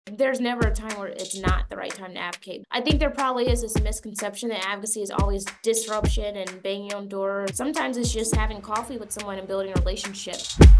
There's never a time where it's not the right time to advocate. I think there probably is this misconception that advocacy is always disruption and banging on doors. Sometimes it's just having coffee with someone and building a relationship.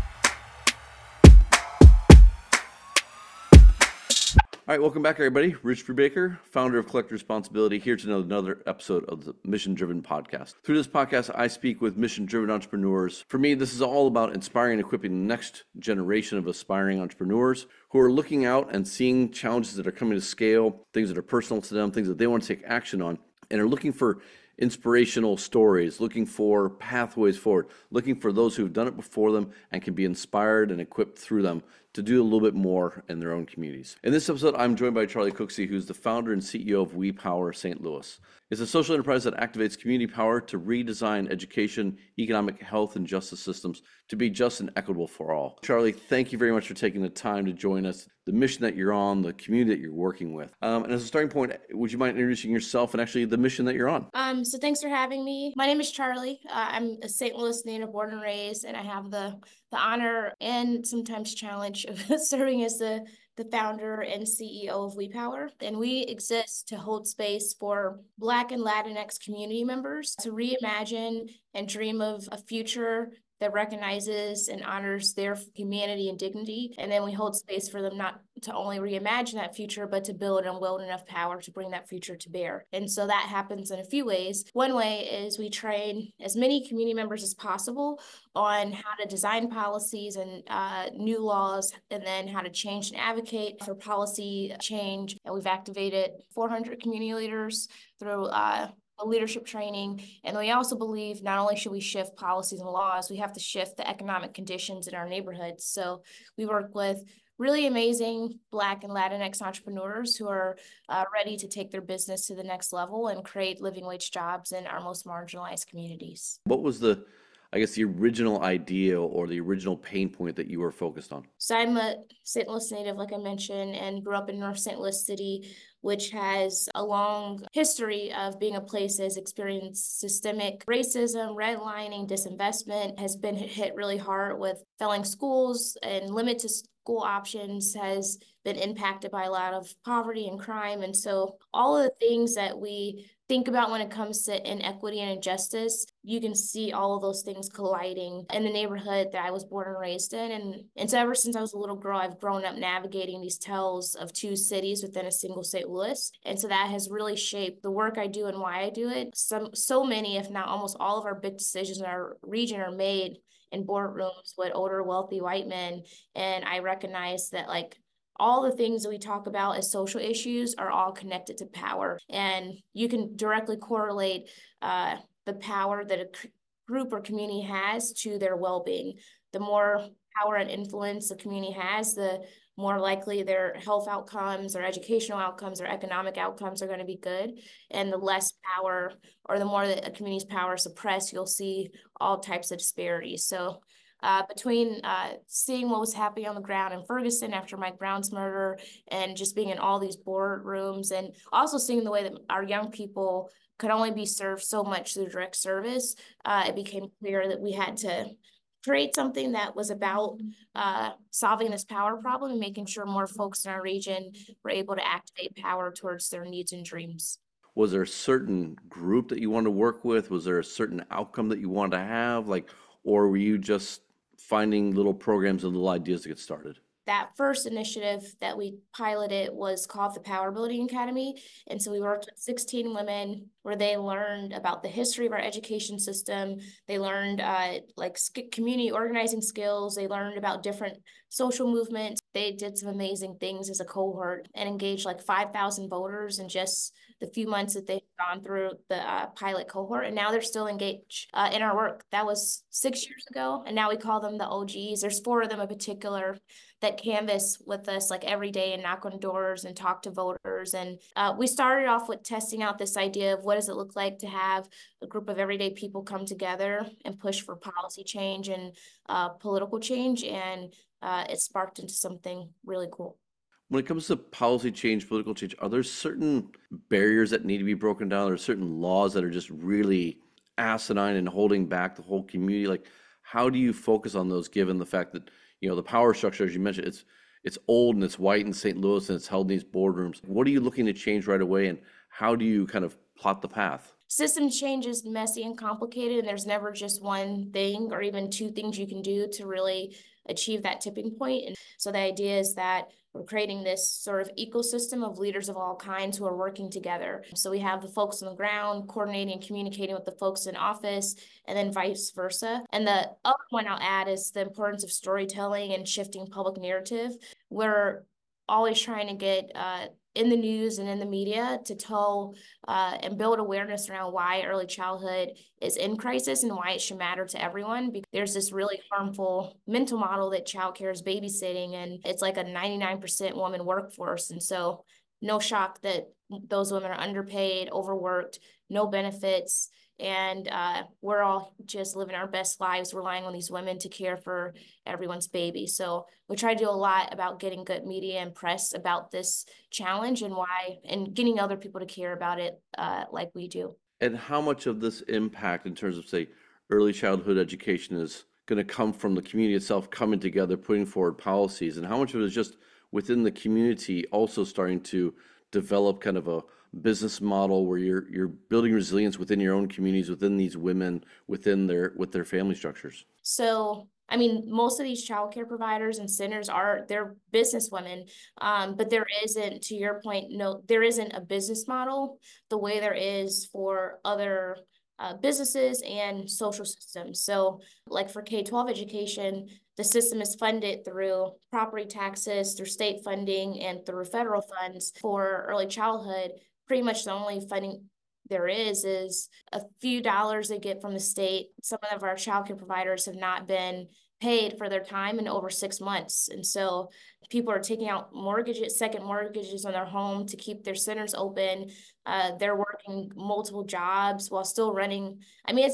All right, welcome back, everybody. Rich Brubaker, founder of Collective Responsibility, here to another episode of the Mission Driven Podcast. Through this podcast, I speak with mission-driven entrepreneurs. For me, this is all about inspiring and equipping the next generation of aspiring entrepreneurs who are looking out and seeing challenges that are coming to scale, things that are personal to them, things that they want to take action on, and are looking for inspirational stories, looking for pathways forward, looking for those who've done it before them and can be inspired and equipped through them to do a little bit more in their own communities. In this episode, I'm joined by Charlie Cooksey, who's the founder and CEO of We Power St. Louis. It's a social enterprise that activates community power to redesign education, economic, health, and justice systems to be just and equitable for all. Charlie, thank you very much for taking the time to join us, the mission that you're on, the community that you're working with. And as a starting point, would you mind introducing yourself and actually the mission that you're on? So thanks for having me. My name is Charlie. I'm a St. Louis native, born and raised, and I have the honor and sometimes challenge of serving as the founder and CEO of We Power. And we exist to hold space for Black and Latinx community members to reimagine and dream of a future that recognizes and honors their humanity and dignity. And then we hold space for them not to only reimagine that future, but to build and wield enough power to bring that future to bear. And so that happens in a few ways. One way is we train as many community members as possible on how to design policies and new laws, and then how to change and advocate for policy change. And we've activated 400 community leaders through leadership training. And we also believe not only should we shift policies and laws, we have to shift the economic conditions in our neighborhoods. So we work with really amazing Black and Latinx entrepreneurs who are ready to take their business to the next level and create living wage jobs in our most marginalized communities. What was the original idea or the original pain point that you were focused on? So I'm a St. Louis native, like I mentioned, and grew up in North St. Louis City, which has a long history of being a place that has experienced systemic racism, redlining, disinvestment, has been hit really hard with failing schools and limited school options, has been impacted by a lot of poverty and crime. And so all of the things that we think about when it comes to inequity and injustice, you can see all of those things colliding in the neighborhood that I was born and raised in. And so ever since I was a little girl, I've grown up navigating these tells of two cities within a single St. Louis. And so that has really shaped the work I do and why I do it. So many, if not almost all of our big decisions in our region are made in boardrooms with older, wealthy white men. And I recognize that all the things that we talk about as social issues are all connected to power. And you can directly correlate the power that a group or community has to their well-being. The more power and influence the community has, the more likely their health outcomes or educational outcomes or economic outcomes are going to be good. And the less power, or the more that a community's power is suppressed, you'll see all types of disparities. So between seeing what was happening on the ground in Ferguson after Mike Brown's murder, and just being in all these boardrooms, and also seeing the way that our young people could only be served so much through direct service, it became clear that we had to create something that was about solving this power problem and making sure more folks in our region were able to activate power towards their needs and dreams. Was there a certain group that you wanted to work with? Was there a certain outcome that you wanted to have? Or were you just finding little programs and little ideas to get started? That first initiative that we piloted was called the Power Building Academy. And so we worked with 16 women where they learned about the history of our education system. They learned community organizing skills. They learned about different social movements. They did some amazing things as a cohort and engaged 5,000 voters in just the few months that they've gone through the pilot cohort. And now they're still engaged in our work. That was 6 years ago. And now we call them the OGs. There's 4 of them in particular that canvas with us every day and knock on doors and talk to voters. And we started off with testing out this idea of what does it look like to have a group of everyday people come together and push for policy change and political change. And it sparked into something really cool. When it comes to policy change, political change, are there certain barriers that need to be broken down? Are there certain laws that are just really asinine and holding back the whole community? How do you focus on those given the fact that, the power structure, as you mentioned, it's old and it's white in St. Louis and it's held in these boardrooms. What are you looking to change right away, and how do you kind of plot the path? System change is messy and complicated, and there's never just one thing or even two things you can do to really achieve that tipping point. And so the idea is that we're creating this sort of ecosystem of leaders of all kinds who are working together. So we have the folks on the ground coordinating and communicating with the folks in office, and then vice versa. And the other one I'll add is the importance of storytelling and shifting public narrative. We're always trying to get in the news and in the media to tell and build awareness around why early childhood is in crisis and why it should matter to everyone. Because there's this really harmful mental model that childcare is babysitting, and it's like a 99% woman workforce. And so no shock that those women are underpaid, overworked, no benefits, and we're all just living our best lives relying on these women to care for everyone's baby. So we try to do a lot about getting good media and press about this challenge and why, and getting other people to care about it like we do. And how much of this impact in terms of, say, early childhood education is going to come from the community itself coming together, putting forward policies, and how much of it is just within the community also starting to develop kind of a business model where you're building resilience within your own communities, within these women, within their family structures? So, I mean, most of these childcare providers and centers they're business women, but there isn't, to your point, no, there isn't a business model the way there is for other businesses and social systems. So, like for K-12 education, the system is funded through property taxes, through state funding, and through federal funds. For early childhood, pretty much the only funding there is a few dollars they get from the state. Some of our childcare providers have not been paid for their time in over 6 months. And so people are taking out mortgages, second mortgages on their home to keep their centers open. They're working multiple jobs while still running. I mean,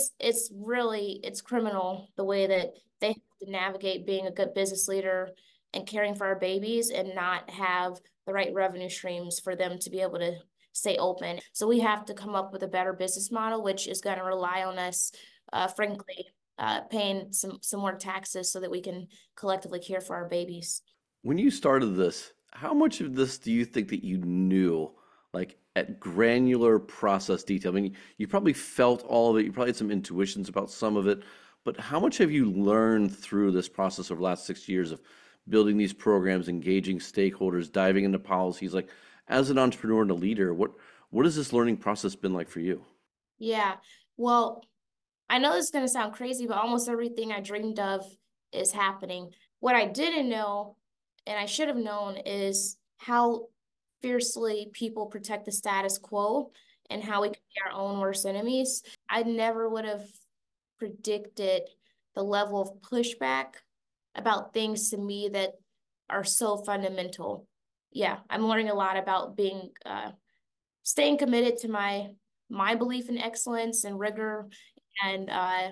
it's criminal the way that they have to navigate being a good business leader and caring for our babies and not have the right revenue streams for them to be able to stay open. So we have to come up with a better business model, which is going to rely on us, frankly, paying some more taxes so that we can collectively care for our babies. When you started this, how much of this do you think that you knew, like at granular process detail? I mean, you probably felt all of it. You probably had some intuitions about some of it, but how much have you learned through this process over the last 6 years of building these programs, engaging stakeholders, diving into policies? Like, as an entrepreneur and a leader, what has this learning process been like for you? Yeah, well, I know this is going to sound crazy, but almost everything I dreamed of is happening. What I didn't know, and I should have known, is how fiercely people protect the status quo and how we can be our own worst enemies. I never would have predicted the level of pushback about things to me that are so fundamental. Yeah, I'm learning a lot about being staying committed to my belief in excellence and rigor, and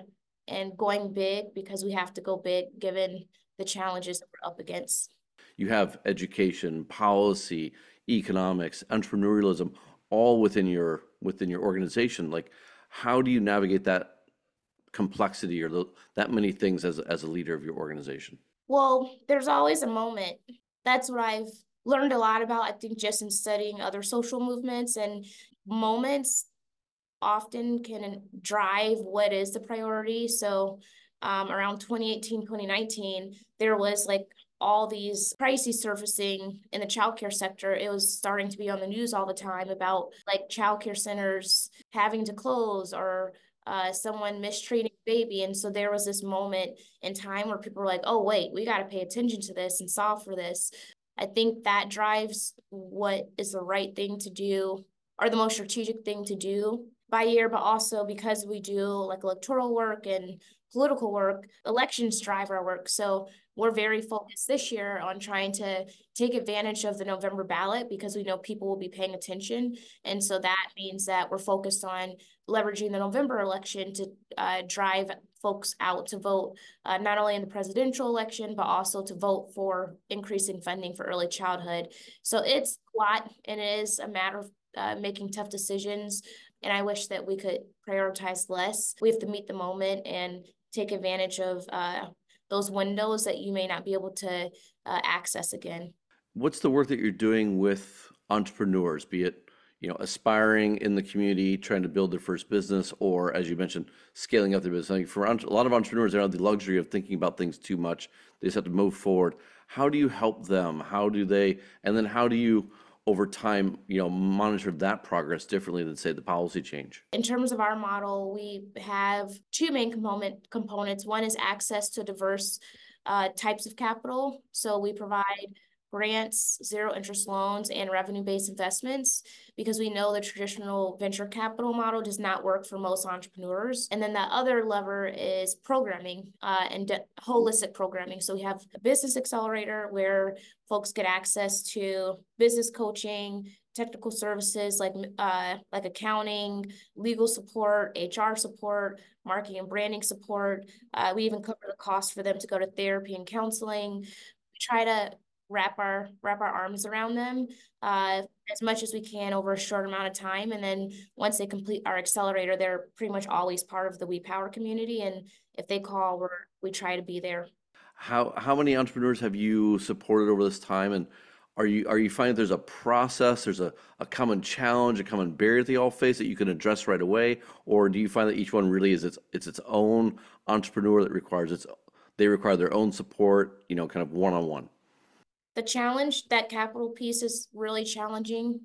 going big because we have to go big given the challenges that we're up against. You have education, policy, economics, entrepreneurialism, all within your organization. Like, how do you navigate that complexity or that many things as a leader of your organization? Well, there's always a moment. That's what I've learned a lot about, I think, just in studying other social movements, and moments often can drive what is the priority. So around 2018, 2019, there was like all these crises surfacing in the childcare sector. It was starting to be on the news all the time about like childcare centers having to close, or someone mistreating a baby. And so there was this moment in time where people were like, oh, wait, we got to pay attention to this and solve for this. I think that drives what is the right thing to do, or the most strategic thing to do by year, but also because we do like electoral work and political work, elections drive our work. So we're very focused this year on trying to take advantage of the November ballot because we know people will be paying attention. And so that means that we're focused on leveraging the November election to drive folks out to vote, not only in the presidential election, but also to vote for increasing funding for early childhood. So it's a lot, and it is a matter of making tough decisions. And I wish that we could prioritize less. We have to meet the moment and take advantage of those windows that you may not be able to access again. What's the work that you're doing with entrepreneurs, be it, aspiring in the community, trying to build their first business, or as you mentioned, scaling up their business? I think for a lot of entrepreneurs, they don't have the luxury of thinking about things too much. They just have to move forward. How do you help them? And then how do you, over time, monitor that progress differently than, say, the policy change? In terms of our model, we have two main components. One is access to diverse types of capital. So we provide grants, zero interest loans, and revenue-based investments because we know the traditional venture capital model does not work for most entrepreneurs. And then the other lever is programming and holistic programming. So we have a business accelerator where folks get access to business coaching, technical services like accounting, legal support, HR support, marketing and branding support. We even cover the cost for them to go to therapy and counseling. We try to wrap our arms around them as much as we can over a short amount of time. And then once they complete our accelerator, they're pretty much always part of the We Power community. And if they call, we try to be there. How many entrepreneurs have you supported over this time? And are you finding there's a process, there's a common challenge, a common barrier that they all face that you can address right away? Or do you find that each one really is its own entrepreneur that they require their own support, kind of one-on-one? The challenge, that capital piece is really challenging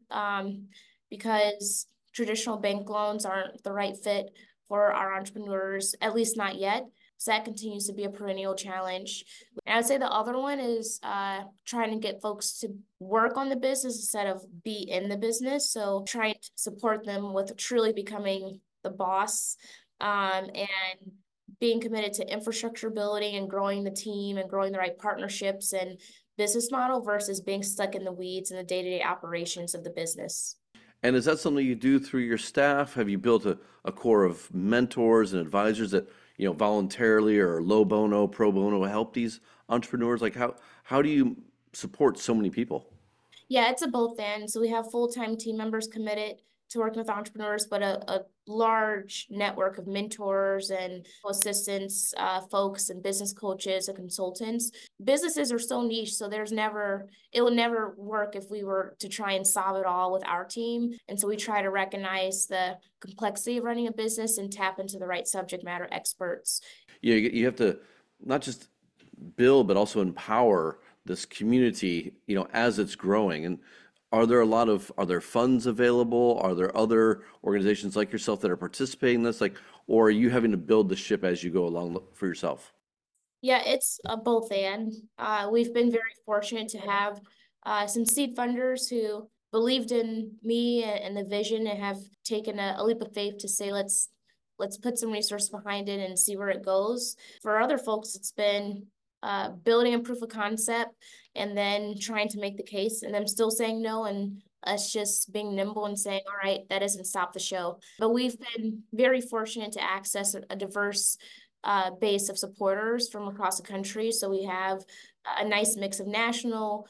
because traditional bank loans aren't the right fit for our entrepreneurs, at least not yet. So that continues to be a perennial challenge. And I'd say the other one is trying to get folks to work on the business instead of be in the business. So trying to support them with truly becoming the boss and being committed to infrastructure building and growing the team and growing the right partnerships and business model versus being stuck in the weeds and the day-to-day operations of the business. And is that something you do through your staff? Have you built a core of mentors and advisors that, voluntarily or pro bono help these entrepreneurs? Like how do you support so many people? Yeah, it's a both and. So we have full-time team members committed to working with entrepreneurs, but a large network of mentors and assistants, folks and business coaches and consultants. Businesses are so niche, so it will never work if we were to try and solve it all with our team. And so we try to recognize the complexity of running a business and tap into the right subject matter experts. Yeah, you have to not just build, but also empower this community, as it's growing. And are there funds available? Are there other organizations like yourself that are participating in this? Or are you having to build the ship as you go along for yourself? Yeah, it's a both and. We've been very fortunate to have some seed funders who believed in me and the vision and have taken a leap of faith to say, let's put some resource behind it and see where it goes. For other folks, it's been building a proof of concept and then trying to make the case and them still saying no and us just being nimble and saying, all right, that doesn't stop the show. But we've been very fortunate to access a diverse base of supporters from across the country. So we have a nice mix of national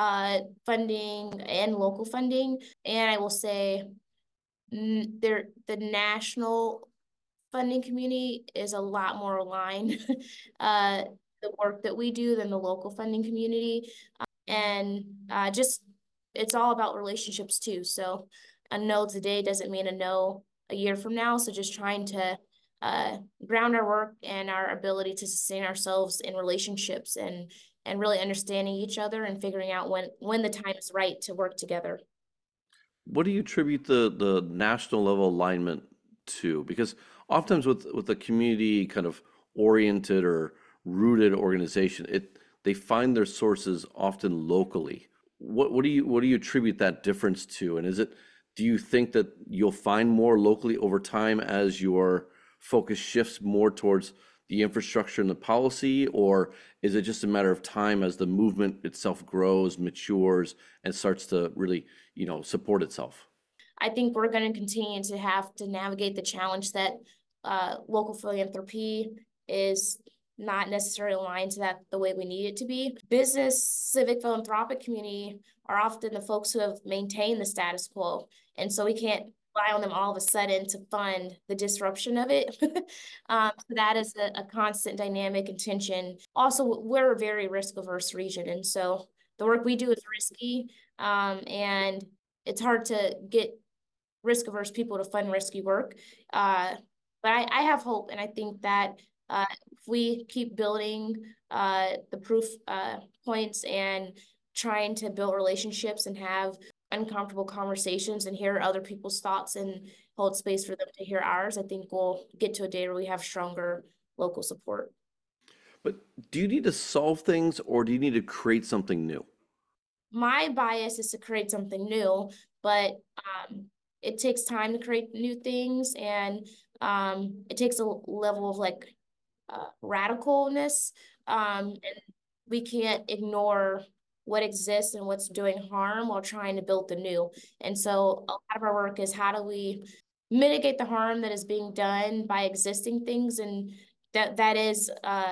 funding and local funding. And I will say the national funding community is a lot more aligned the work that we do than the local funding community. And it's all about relationships too. So a no today doesn't mean a no a year from now. So just trying to ground our work and our ability to sustain ourselves in relationships and really understanding each other and figuring out when the time is right to work together. What do you attribute the national level alignment to? Because oftentimes with a community kind of oriented or rooted organization, they find their sources often locally. What do you attribute that difference to? And do you think that you'll find more locally over time as your focus shifts more towards the infrastructure and the policy, or is it just a matter of time as the movement itself grows, matures, and starts to really, support itself? I think we're going to continue to have to navigate the challenge that local philanthropy is not necessarily aligned to that the way we need it to be. Business, civic, philanthropic community are often the folks who have maintained the status quo. And so we can't rely on them all of a sudden to fund the disruption of it. So that is a constant dynamic and tension. Also, we're a very risk averse region, and so the work we do is risky, and it's hard to get risk averse people to fund risky work. But I have hope, and I think that if we keep building the proof points and trying to build relationships and have uncomfortable conversations and hear other people's thoughts and hold space for them to hear ours, I think we'll get to a day where we have stronger local support. But do you need to solve things or do you need to create something new? My bias is to create something new, but it takes time to create new things, and it takes a level of like radicalness, and we can't ignore what exists and what's doing harm while trying to build the new. And so a lot of our work is how do we mitigate the harm that is being done by existing things, and that is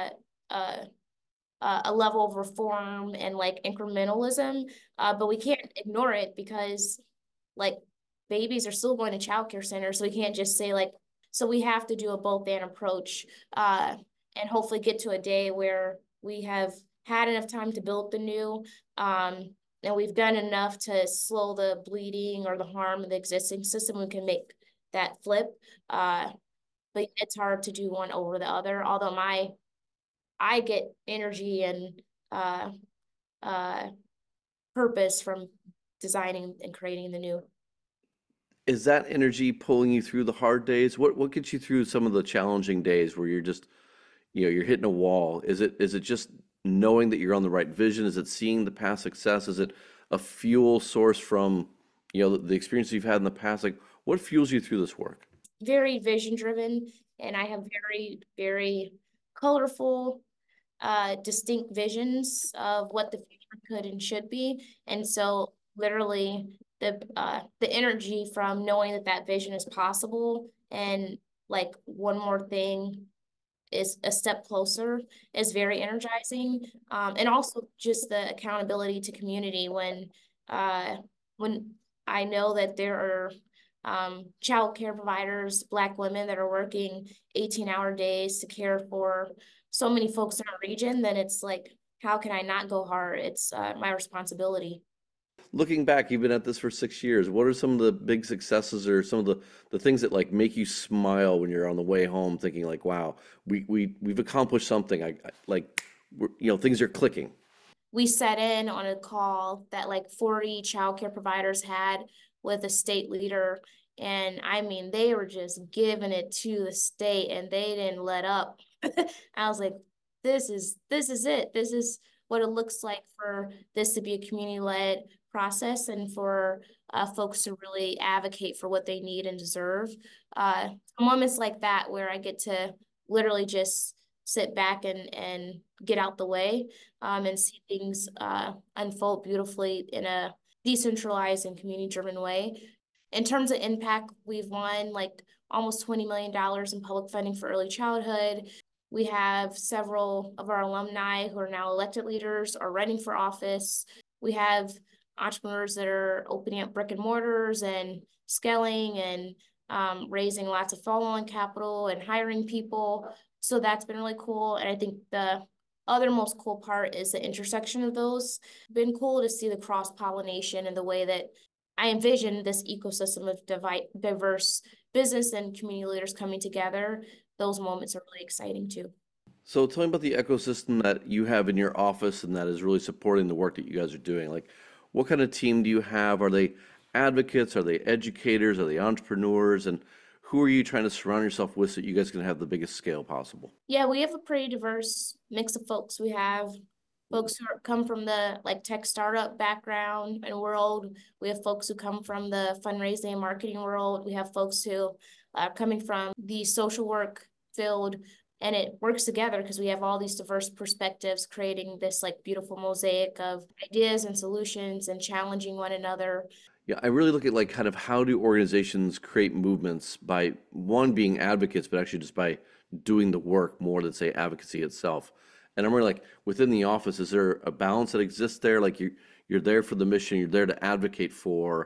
a level of reform and like incrementalism, but we can't ignore it because like babies are still going to childcare centers, so we can't just say like, so we have to do a both and approach, and hopefully get to a day where we have had enough time to build the new, and we've done enough to slow the bleeding or the harm of the existing system. We can make that flip, but it's hard to do one over the other. Although I get energy and uh, purpose from designing and creating the new. Is that energy pulling you through the hard days? What gets you through some of the challenging days where you're just, you're hitting a wall? Is it just knowing that you're on the right vision? Is it seeing the past success? Is it a fuel source from, the experiences you've had in the past? Like, what fuels you through this work? Very vision driven, and I have very, very colorful, distinct visions of what the future could and should be. And so literally the energy from knowing that that vision is possible and like one more thing is a step closer is very energizing. And also just the accountability to community when I know that there are child care providers, Black women that are working 18-hour days to care for so many folks in our region, then it's like, how can I not go hard? It's my responsibility. Looking back, you've been at this for 6 years. What are some of the big successes or some of the things that like make you smile when you're on the way home, thinking like, "Wow, we've accomplished something." Things are clicking. We set in on a call that like 40 childcare providers had with a state leader. And I mean, they were just giving it to the state and they didn't let up. I was like, this is it. This is what it looks like for this to be a community-led process and for folks to really advocate for what they need and deserve. Moments like that where I get to literally just sit back and get out the way, and see things unfold beautifully in a decentralized and community-driven way. In terms of impact, we've won like almost $20 million in public funding for early childhood. We have several of our alumni who are now elected leaders or running for office. We have entrepreneurs that are opening up brick and mortars and scaling and raising lots of follow-on capital and hiring people. So that's been really cool. And I think the other most cool part is the intersection of those. Been cool to see the cross-pollination and the way that I envision this ecosystem of diverse business and community leaders coming together. Those moments are really exciting too. So tell me about the ecosystem that you have in your office and that is really supporting the work that you guys are doing. Like, what kind of team do you have? Are they advocates? Are they educators? Are they entrepreneurs? And who are you trying to surround yourself with so you guys can have the biggest scale possible? Yeah, we have a pretty diverse mix of folks. We have folks who come from the like tech startup background and world. We have folks who come from the fundraising and marketing world. We have folks who are coming from the social work field, and it works together because we have all these diverse perspectives creating this like beautiful mosaic of ideas and solutions and challenging one another. Yeah, I really look at like kind of how do organizations create movements by one being advocates, but actually just by doing the work more than say advocacy itself. And I'm really like within the office, is there a balance that exists there? Like you're there for the mission, you're there to advocate for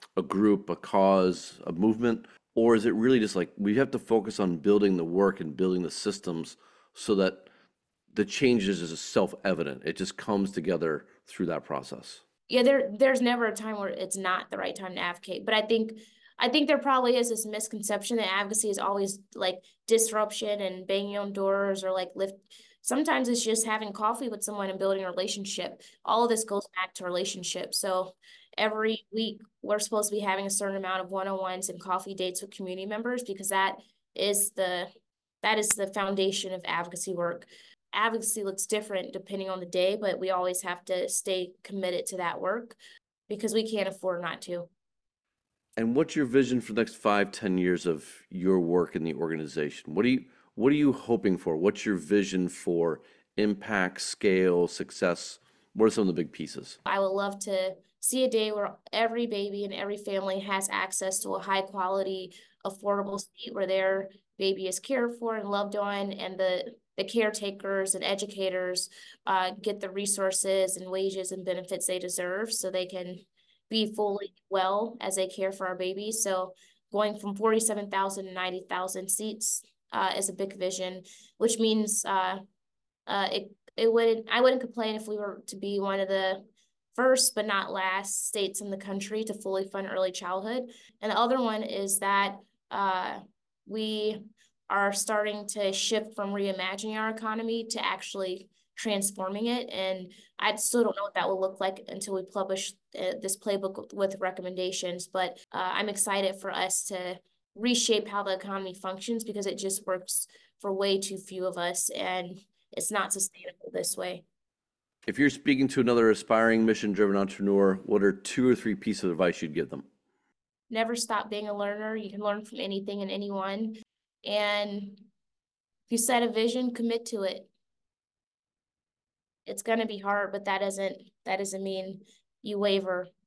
a group, a cause, a movement? Or is it really just like we have to focus on building the work and building the systems so that the changes is self-evident? It just comes together through that process. Yeah, there's never a time where it's not the right time to advocate. But I think there probably is this misconception that advocacy is always like disruption and banging on doors or like lift. Sometimes it's just having coffee with someone and building a relationship. All of this goes back to relationships. So every week we're supposed to be having a certain amount of one-on-ones and coffee dates with community members because is the that is the foundation of advocacy work. Advocacy looks different depending on the day, but we always have to stay committed to that work because we can't afford not to. And what's your vision for the next 5, 10 years of your work in the organization? What are you hoping for? What's your vision for impact, scale, success? What are some of the big pieces? I would love to see a day where every baby and every family has access to a high quality, affordable seat where their baby is cared for and loved on, and the caretakers and educators get the resources and wages and benefits they deserve so they can be fully well as they care for our babies. So going from 47,000 to 90,000 seats is a big vision, which means I wouldn't complain if we were to be one of the first but not last states in the country to fully fund early childhood. And the other one is that we are starting to shift from reimagining our economy to actually transforming it. And I still don't know what that will look like until we publish this playbook with recommendations. But I'm excited for us to reshape how the economy functions because it just works for way too few of us. And it's not sustainable this way. If you're speaking to another aspiring mission-driven entrepreneur, what are 2 or 3 pieces of advice you'd give them? Never stop being a learner. You can learn from anything and anyone. And if you set a vision, commit to it. It's going to be hard, but that doesn't mean you waver.